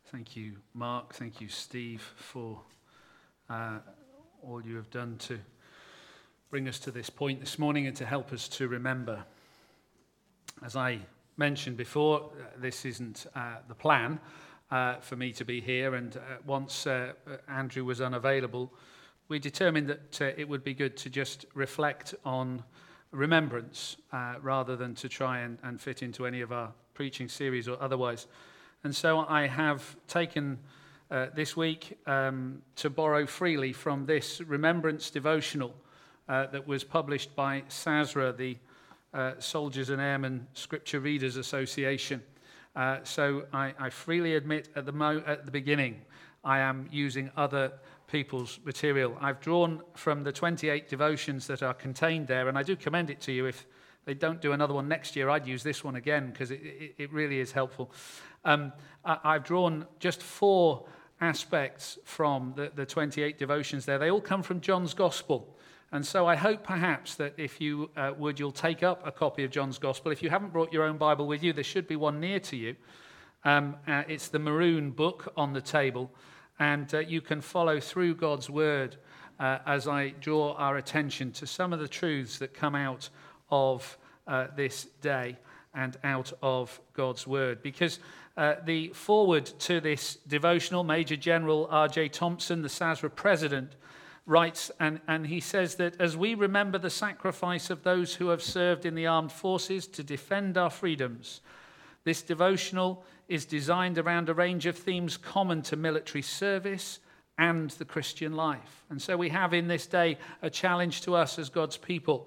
Thank you, Mark. Thank you, Steve, for all you have done to bring us to this point this morning and to help us to remember. As I mentioned before, this isn't the plan for me to be here, and once Andrew was unavailable, we determined that it would be good to just reflect on remembrance rather than to try and fit into any of our preaching series or otherwise. And so I have taken this week to borrow freely from this remembrance devotional that was published by SASRA, the Soldiers and Airmen Scripture Readers Association. So I freely admit at the beginning I am using other people's material. I've drawn from the 28 devotions that are contained there, and I do commend it to you. If they don't do another one next year, I'd use this one again because it really is helpful. I've drawn just 4 aspects from the 28 devotions there. They all come from John's Gospel. And so I hope perhaps that if you you'll take up a copy of John's Gospel. If you haven't brought your own Bible with you, there should be one near to you. It's the maroon book on the table. And you can follow through God's Word as I draw our attention to some of the truths that come out of this day and out of God's Word. Because the foreword to this devotional, Major General R.J. Thompson, the SASRA president, writes, and he says that as we remember the sacrifice of those who have served in the armed forces to defend our freedoms, this devotional is designed around a range of themes common to military service and the Christian life. And so we have in this day a challenge to us as God's people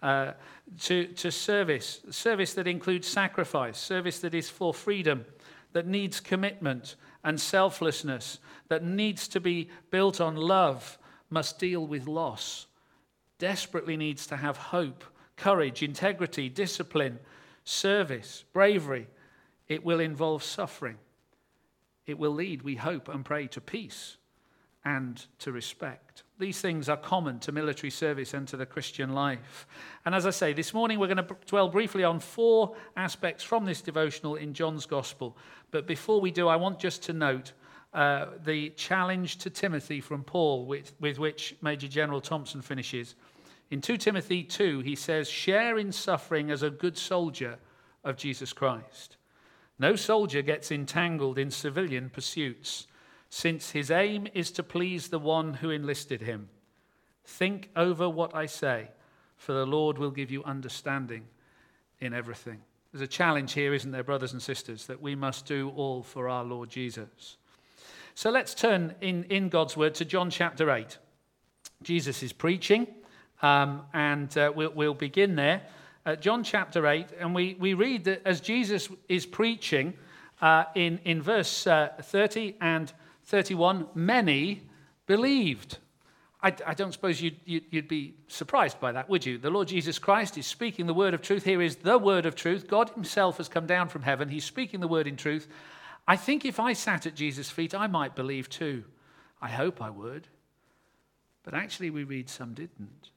to service that includes sacrifice, service that is for freedom, that needs commitment and selflessness, that needs to be built on love, must deal with loss, desperately needs to have hope, courage, integrity, discipline, service, bravery. It will involve suffering. It will lead, we hope and pray, to peace and to respect. These things are common to military service and to the Christian life. And as I say, this morning we're going to dwell briefly on 4 aspects from this devotional in John's Gospel. But before we do, I want just to note the challenge to Timothy from Paul with which Major General Thompson finishes. In 2 Timothy 2, he says, "Share in suffering as a good soldier of Jesus Christ. No soldier gets entangled in civilian pursuits, since his aim is to please the one who enlisted him. Think over what I say, for the Lord will give you understanding in everything." There's a challenge here, isn't there, brothers and sisters, that we must do all for our Lord Jesus. So let's turn in God's Word to John chapter 8. Jesus is preaching, and we'll begin there. John chapter 8, and we read that as Jesus is preaching in verse 30 and 31, many believed. I don't suppose you'd be surprised by that, would you? The Lord Jesus Christ is speaking the word of truth. Here is the word of truth. God himself has come down from heaven. He's speaking the word in truth. I think if I sat at Jesus' feet, I might believe too. I hope I would. But actually we read some didn't.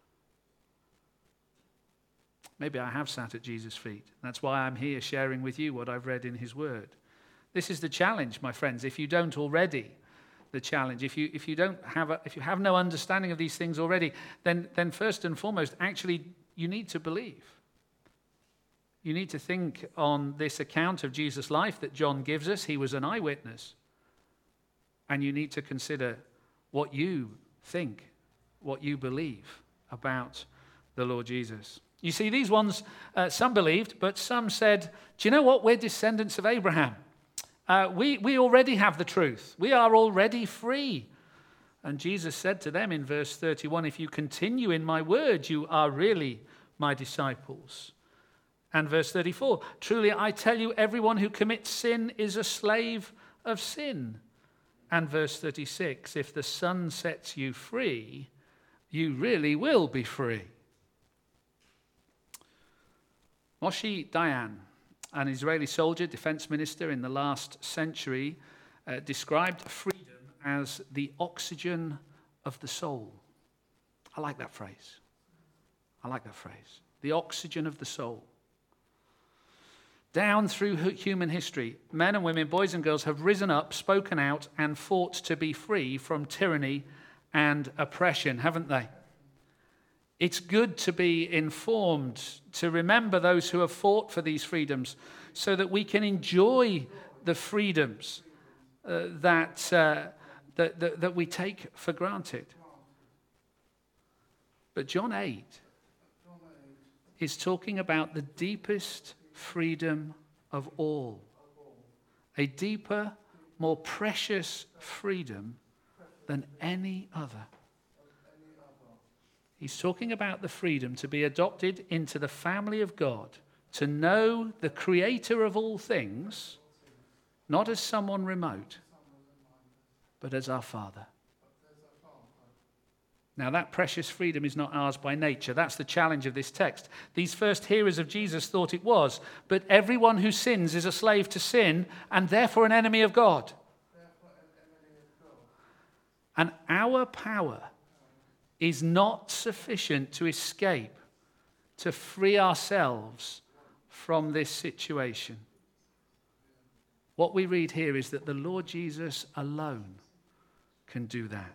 Maybe I have sat at Jesus' feet. That's why I'm here sharing with you what I've read in his word. This is the challenge, my friends. If you don't already, the challenge. If you have no understanding of these things already, then first and foremost, actually, you need to believe. You need to think on this account of Jesus' life that John gives us. He was an eyewitness. And you need to consider what you think, what you believe about the Lord Jesus. You see, these ones, some believed, but some said, do you know what? We're descendants of Abraham. We already have the truth. We are already free. And Jesus said to them in verse 31, if you continue in my word, you are really my disciples. And verse 34, truly I tell you, everyone who commits sin is a slave of sin. And verse 36, if the Son sets you free, you really will be free. Moshe Dayan, an Israeli soldier, defense minister in the last century, described freedom as the oxygen of the soul. I like that phrase. The oxygen of the soul. Down through human history, men and women, boys and girls have risen up, spoken out, and fought to be free from tyranny and oppression, haven't they? It's good to be informed, to remember those who have fought for these freedoms so that we can enjoy the freedoms that we take for granted. But John 8 is talking about the deepest freedom of all. A deeper, more precious freedom than any other. He's talking about the freedom to be adopted into the family of God, to know the Creator of all things, not as someone remote, but as our Father. Now, that precious freedom is not ours by nature. That's the challenge of this text. These first hearers of Jesus thought it was, but everyone who sins is a slave to sin and therefore an enemy of God. And our power is not sufficient to escape, to free ourselves from this situation. What we read here is that the Lord Jesus alone can do that.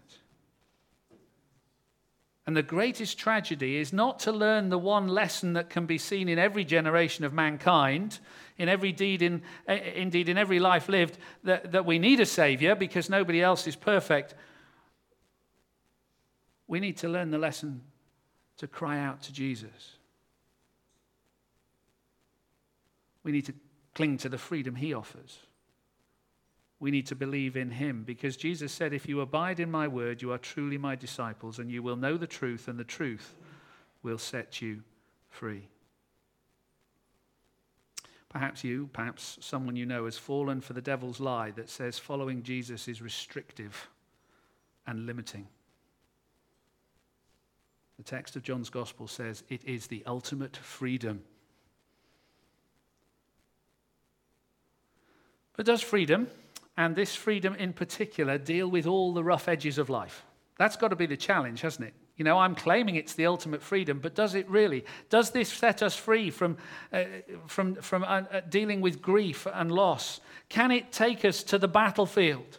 And the greatest tragedy is not to learn the one lesson that can be seen in every generation of mankind, in every deed, indeed in every life lived, that we need a Savior because nobody else is perfect. We need to learn the lesson to cry out to Jesus. We need to cling to the freedom he offers. We need to believe in him because Jesus said, if you abide in my word, you are truly my disciples and you will know the truth and the truth will set you free. Perhaps someone you know has fallen for the devil's lie that says following Jesus is restrictive and limiting. The text of John's Gospel says it is the ultimate freedom. But does freedom, and this freedom in particular, deal with all the rough edges of life? That's got to be the challenge, hasn't it? You know, I'm claiming it's the ultimate freedom, but does it really? Does this set us free from dealing with grief and loss? Can it take us to the battlefield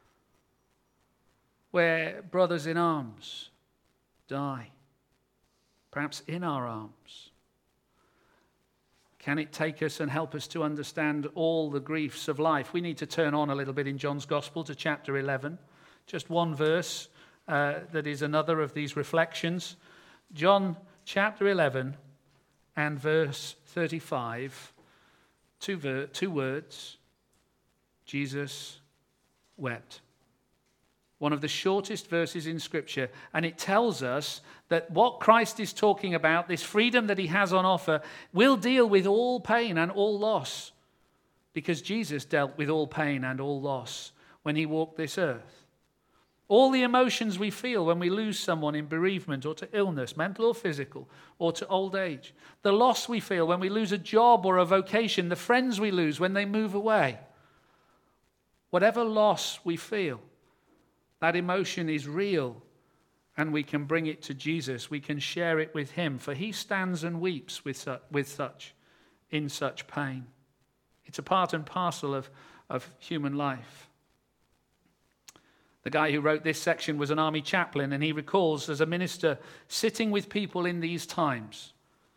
where brothers in arms die, perhaps in our arms? Can it take us and help us to understand all the griefs of life? We need to turn on a little bit in John's Gospel to chapter 11. Just one verse that is another of these reflections. John chapter 11 and verse 35. Two words. Jesus wept. One of the shortest verses in Scripture, and it tells us that what Christ is talking about, this freedom that he has on offer, will deal with all pain and all loss, because Jesus dealt with all pain and all loss when he walked this earth. All the emotions we feel when we lose someone in bereavement or to illness, mental or physical, or to old age. The loss we feel when we lose a job or a vocation, the friends we lose when they move away. Whatever loss we feel, that emotion is real, and we can bring it to Jesus. We can share it with him, for he stands and weeps in such pain. It's a part and parcel of human life. The guy who wrote this section was an army chaplain, and he recalls as a minister sitting with people in these times,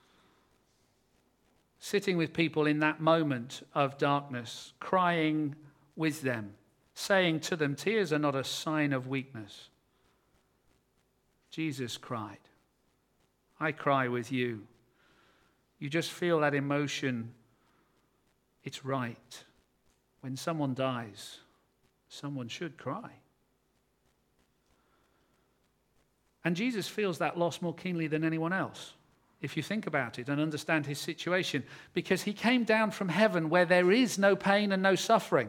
sitting with people in that moment of darkness, crying with them, saying to them, tears are not a sign of weakness. Jesus cried. I cry with you. You just feel that emotion. It's right. When someone dies, someone should cry. And Jesus feels that loss more keenly than anyone else, if you think about it and understand his situation, because he came down from heaven where there is no pain and no suffering.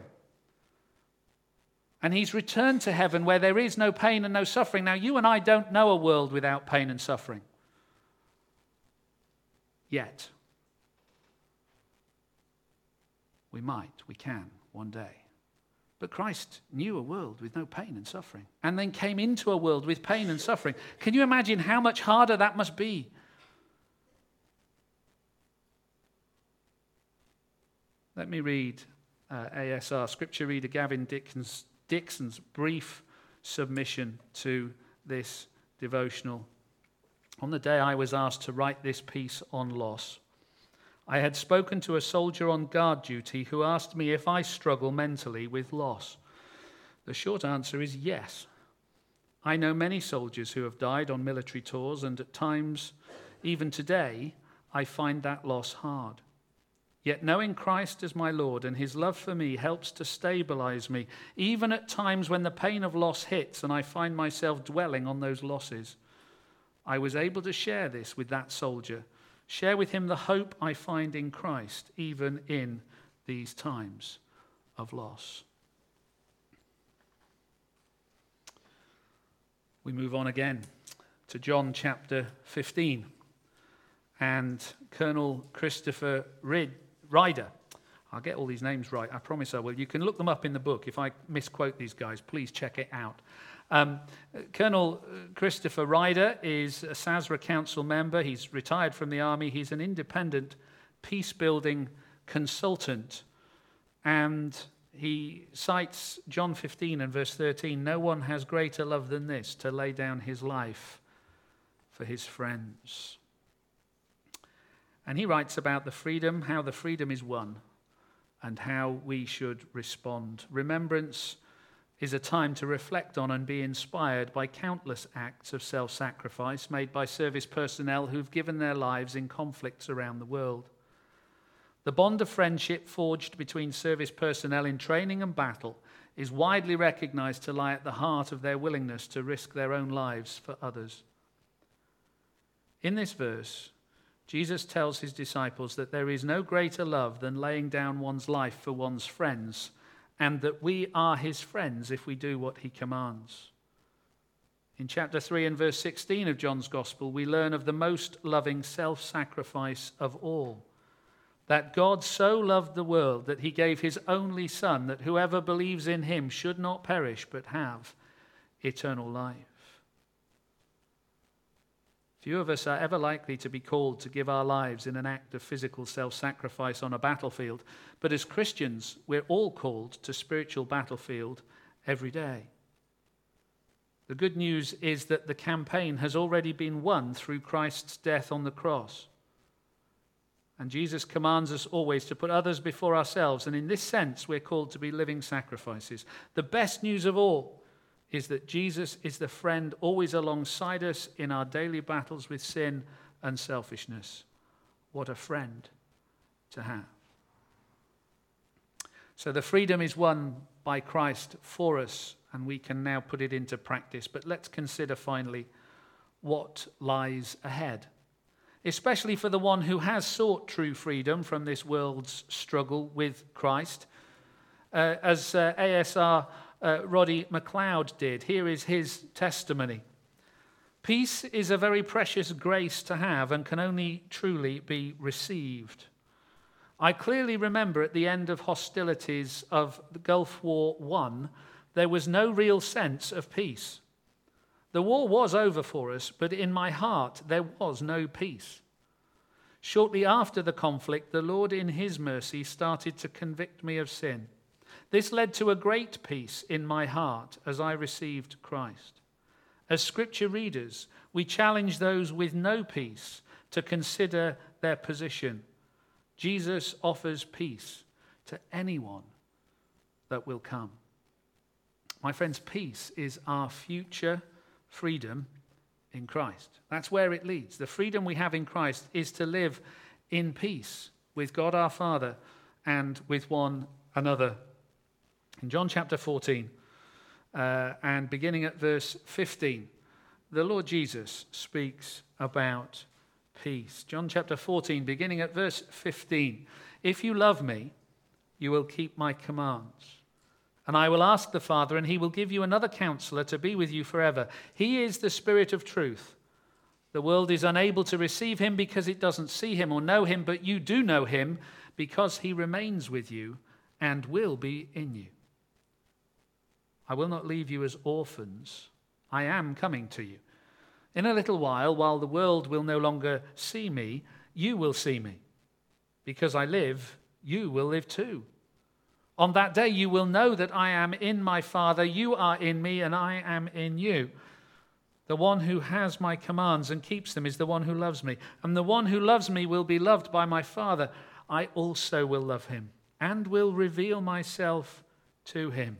And he's returned to heaven where there is no pain and no suffering. Now, you and I don't know a world without pain and suffering. Yet. We might, we can, one day. But Christ knew a world with no pain and suffering, and then came into a world with pain and suffering. Can you imagine how much harder that must be? Let me read ASR, Scripture reader Gavin Dixon's brief submission to this devotional. On the day I was asked to write this piece on loss, I had spoken to a soldier on guard duty who asked me if I struggle mentally with loss. The short answer is yes. I know many soldiers who have died on military tours, and at times, even today, I find that loss hard. Yet knowing Christ as my Lord and his love for me helps to stabilize me, even at times when the pain of loss hits and I find myself dwelling on those losses. I was able to share this with that soldier, share with him the hope I find in Christ, even in these times of loss. We move on again to John chapter 15, and Colonel Christopher Ryder. I'll get all these names right, I promise I will. You can look them up in the book. If I misquote these guys, please check it out. Colonel Christopher Ryder is a Sazra Council member. He's retired from the army. He's an independent peace-building consultant, and he cites John 15 and verse 13, "No one has greater love than this, to lay down his life for his friends." And he writes about the freedom, how the freedom is won, and how we should respond. Remembrance is a time to reflect on and be inspired by countless acts of self-sacrifice made by service personnel who've given their lives in conflicts around the world. The bond of friendship forged between service personnel in training and battle is widely recognized to lie at the heart of their willingness to risk their own lives for others. In this verse, Jesus tells his disciples that there is no greater love than laying down one's life for one's friends, and that we are his friends if we do what he commands. In chapter 3 and verse 16 of John's Gospel, we learn of the most loving self-sacrifice of all, that God so loved the world that he gave his only Son, that whoever believes in him should not perish but have eternal life. Few of us are ever likely to be called to give our lives in an act of physical self-sacrifice on a battlefield, but as Christians, we're all called to spiritual battlefield every day. The good news is that the campaign has already been won through Christ's death on the cross. And Jesus commands us always to put others before ourselves, and in this sense, we're called to be living sacrifices. The best news of all is that Jesus is the friend always alongside us in our daily battles with sin and selfishness. What a friend to have. So the freedom is won by Christ for us, and we can now put it into practice. But let's consider finally what lies ahead, especially for the one who has sought true freedom from this world's struggle with Christ. As ASR Roddy McLeod did, here is his testimony. Peace is a very precious grace to have and can only truly be received. I clearly remember at the end of hostilities of the Gulf War I, there was no real sense of peace. The war was over for us, but in my heart there was no peace. Shortly after the conflict, the Lord in his mercy started to convict me of sin. This led to a great peace in my heart as I received Christ. As scripture readers, we challenge those with no peace to consider their position. Jesus offers peace to anyone that will come. My friends, peace is our future freedom in Christ. That's where it leads. The freedom we have in Christ is to live in peace with God our Father and with one another. In John chapter 14, and beginning at verse 15, the Lord Jesus speaks about peace. John chapter 14, beginning at verse 15. If you love me, you will keep my commands. And I will ask the Father, and he will give you another counselor to be with you forever. He is the Spirit of truth. The world is unable to receive him because it doesn't see him or know him, but you do know him because he remains with you and will be in you. I will not leave you as orphans. I am coming to you. In a little while the world will no longer see me, you will see me. Because I live, you will live too. On that day you will know that I am in my Father, you are in me, and I am in you. The one who has my commands and keeps them is the one who loves me. And the one who loves me will be loved by my Father. I also will love him and will reveal myself to him.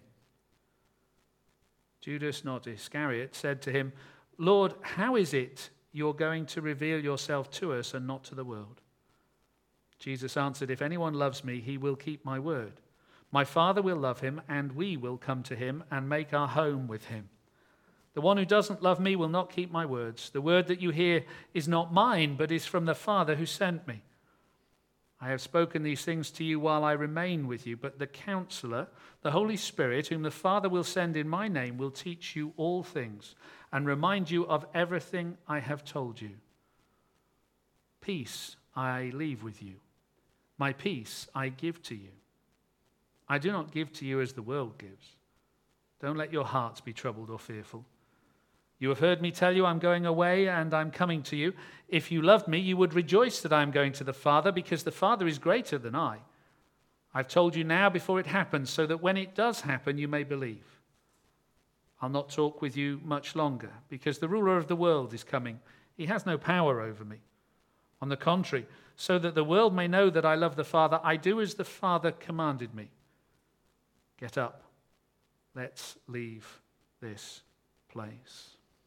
Judas, not Iscariot, said to him, Lord, how is it you're going to reveal yourself to us and not to the world? Jesus answered, if anyone loves me, he will keep my word. My Father will love him, and we will come to him and make our home with him. The one who doesn't love me will not keep my words. The word that you hear is not mine, but is from the Father who sent me. I have spoken these things to you while I remain with you, but the Counselor, the Holy Spirit, whom the Father will send in my name, will teach you all things and remind you of everything I have told you. Peace I leave with you. My peace I give to you. I do not give to you as the world gives. Don't let your hearts be troubled or fearful. You have heard me tell you I'm going away and I'm coming to you. If you loved me, you would rejoice that I'm going to the Father, because the Father is greater than I. I've told you now before it happens, so that when it does happen, you may believe. I'll not talk with you much longer, because the ruler of the world is coming. He has no power over me. On the contrary, so that the world may know that I love the Father, I do as the Father commanded me. Get up. Let's leave this place.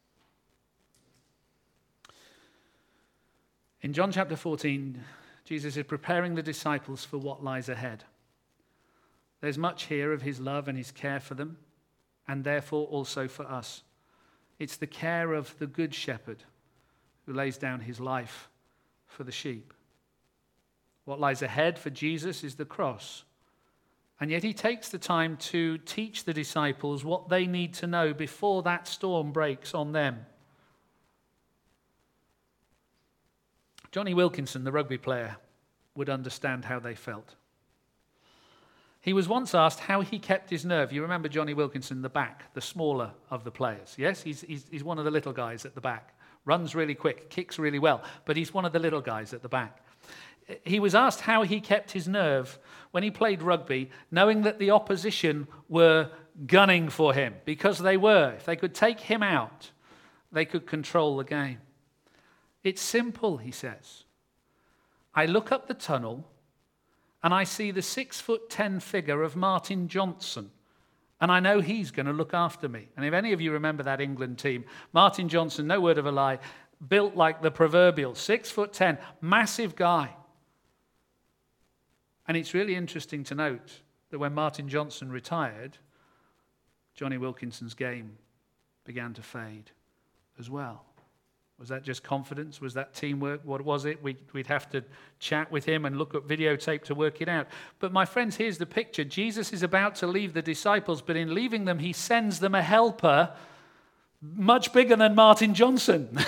In John chapter 14, Jesus is preparing the disciples for what lies ahead. There's much here of his love and his care for them, and therefore also for us. It's the care of the good shepherd who lays down his life for the sheep. What lies ahead for Jesus is the cross. And yet he takes the time to teach the disciples what they need to know before that storm breaks on them. Johnny Wilkinson, the rugby player, would understand how they felt. He was once asked how he kept his nerve. You remember Johnny Wilkinson, the back, the smaller of the players. Yes, he's one of the little guys at the back. Runs really quick, kicks really well, but he's one of the little guys at the back. He was asked how he kept his nerve when he played rugby, knowing that the opposition were gunning for him, because they were. If they could take him out, they could control the game. It's simple, he says. I look up the tunnel and I see the 6'10" figure of Martin Johnson, and I know he's going to look after me. And if any of you remember that England team, Martin Johnson, no word of a lie, built like the proverbial 6'10", massive guy. And it's really interesting to note that when Martin Johnson retired, Johnny Wilkinson's game began to fade as well. Was that just confidence? Was that teamwork? What was it? We'd have to chat with him and look at videotape to work it out. But my friends, here's the picture. Jesus is about to leave the disciples, but in leaving them, he sends them a helper much bigger than Martin Johnson.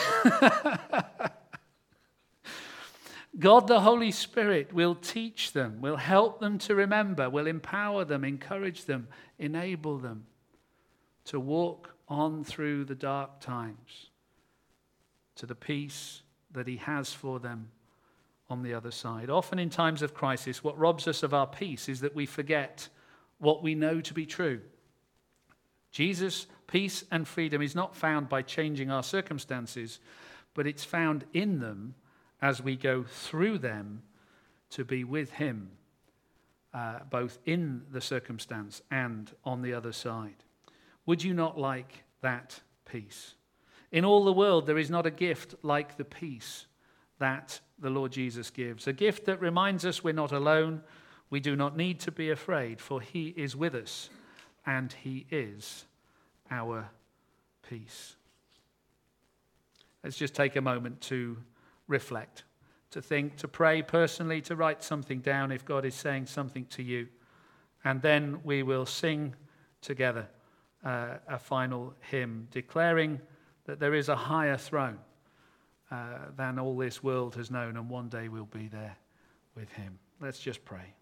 God, the Holy Spirit, will teach them, will help them to remember, will empower them, encourage them, enable them to walk on through the dark times to the peace that he has for them on the other side. Often in times of crisis, what robs us of our peace is that we forget what we know to be true. Jesus' peace and freedom is not found by changing our circumstances, but it's found in them as we go through them to be with him, both in the circumstance and on the other side. Would you not like that peace? In all the world, there is not a gift like the peace that the Lord Jesus gives. A gift that reminds us we're not alone. We do not need to be afraid, for he is with us, and he is our peace. Let's just take a moment to reflect, to think, to pray personally, to write something down if God is saying something to you. And then we will sing together a final hymn, declaring that there is a higher throne than all this world has known, and one day we'll be there with him. Let's just pray.